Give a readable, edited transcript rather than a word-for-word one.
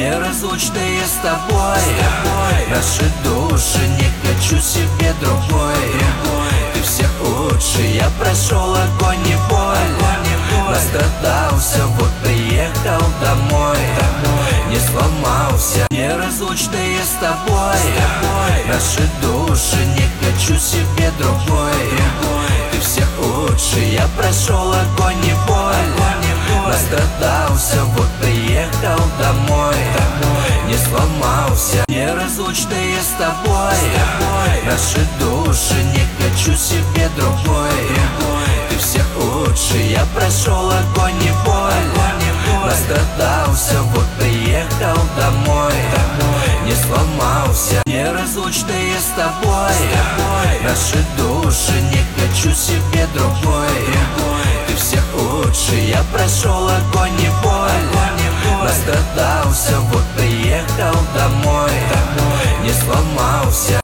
неразлучные с тобой. Наши души, не хочу себе другой. Ты всех лучше, я прошел огонь и боль. Настрадался, вот приехал домой. Не сломался, неразлучные с тобой. Наши души, не хочу себе другой. Ты всех лучше, я прошел огонь и боль. Настрадался, вот приехал домой. Не сломался, неразлучные с тобой. Наши души, не хочу себе другой. Ты всех лучше, я прошел огонь и боль. Настрадался, вот приехал домой. Не сломался, неразлучные с тобой. Наши души, не хочу себе другой. Ты всех лучше, я прошел огонь и боль. Настрадался, вот приехал домой. Не сломался.